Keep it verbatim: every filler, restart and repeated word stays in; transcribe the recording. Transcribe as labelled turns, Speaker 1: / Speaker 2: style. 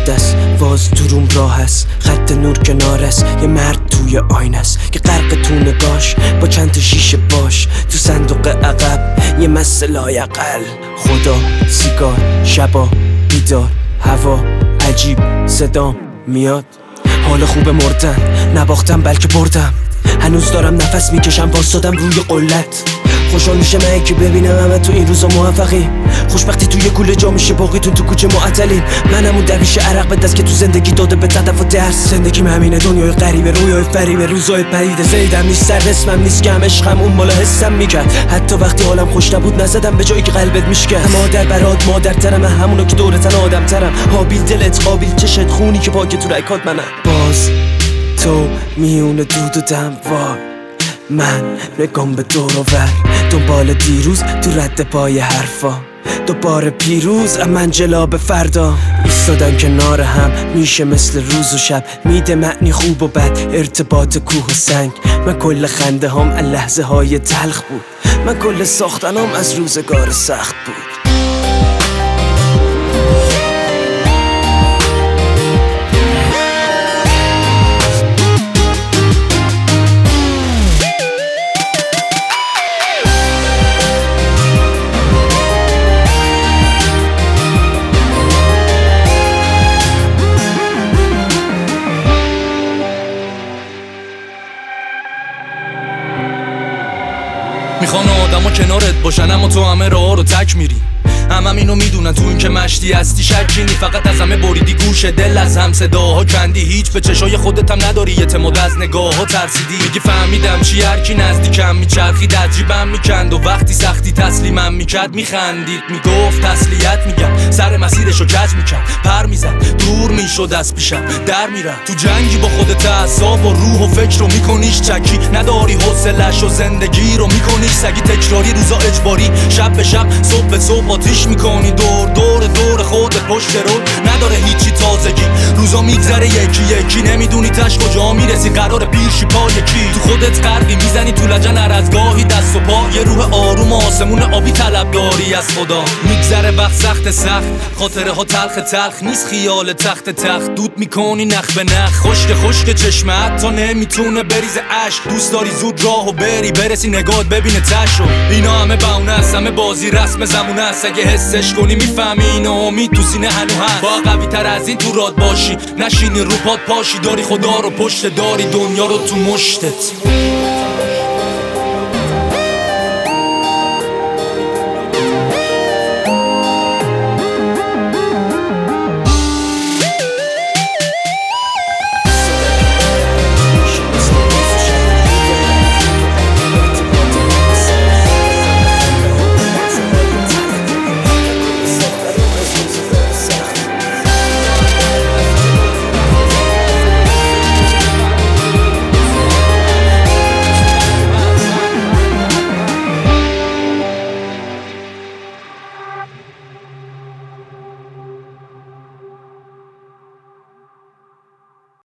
Speaker 1: دست واز دروم راه است، خط نور کنار است، یه مرد توی آینه است که غرق تو نگاش با چند تا شیشه باش. تو صندوق عقب یه مست لایقل، خدا سیگار شبا بیدار، هوا عجیب صدا میاد. حال خوب مردن نباختم بلکه بردم، هنوز دارم نفس میکشم واسادم روی قلت. خوشحال میشه من که ببینم همه تو این روزا موفقی، خوشبختی توی کوله جا میشه باقیتون تو کوچه معطلین. منم اون درویش عرق به دست که تو زندگی داده به هدف و درس. زندگی همینه، دنیای غریبه، رویای فریبه، روزای پریده. زیدم نیست سر رسمم نیست که هم عشقم اون مالا حسم میکرد. حتی وقتی حالم خوش نبود نزدم به جایی که قلبت میشکرد. مادر برات مادرترم، همونو که دورتن آدمترم. حابیل دلت قابیل چشت، خونی که پاک تو رکات منم. باز تو میونه دود و دم وای، من نگم به دور و ور، دنبال دیروز تو رد پای حرفا. دوباره پیروز من جلاب فردا، ایستادن کنار هم میشه مثل روز و شب. میده معنی خوب و بد، ارتباط کوه و سنگ. من کل خنده هم از لحظه های تلخ بود، من کل ساختنم از روزگار سخت بود.
Speaker 2: میخوان آدما کنارت باشن اما تو همه راه رو تک میری. هم, هم اینو میدونن تو این که مشتی هستی شکی نی. فقط از همه بریدی گوش دل، از هم صداها کندی. هیچ به چشای خودت هم نداری اعتماد، از نگاه ها ترسیدی. میگی فهمیدم چی، هر کی نزدیکم میچرخید عجیبم میکند و وقتی سختی تسلیمم میکرد میخندید. میگفت تسلیت میگم، سر مسیرشو کج میکرد، پر میزد دور میشد از پیشم در میرم. تو جنگی با خودت، اعصاب و روح و فکر رو میکنیش چکی. نداری حوصله‌ش و زندگی رو میکنیش سگی. تکراری روزا اجباری، شب به شب صبح به صبح آتیش میکنی. دور دور دور خودت پشت رو نداره هیچی تازگی. روزا میگذره یکی یکی، نمیدونی تش کجا میرسی. قرار پیرشی پای کی، تو خودت غرقی میزنی تو لجن هر از گاهی دست و پا. یه روح آروم آسمون آبی طلب داری از خدا. میگذره وقت سخت سخت، خاطره ها تلخ تلخ نیست خیال تخت تخت. دود میکنی نخ به نخ، خشک خشک چشمت تا نمیتونه بریزه عشق. دوست داری زود راهو بری برسی نگات ببینه تشو. اینا همه بهونه است، همه بازی رسم زمونه است. اگه حسش کنی میفهمی اینو امید تو سینه هنو هست. با قوی تر از این تو راد باشی، نشینی رو پات پاشی. داری خدا رو پشت، داری دنیا رو تو مشتت.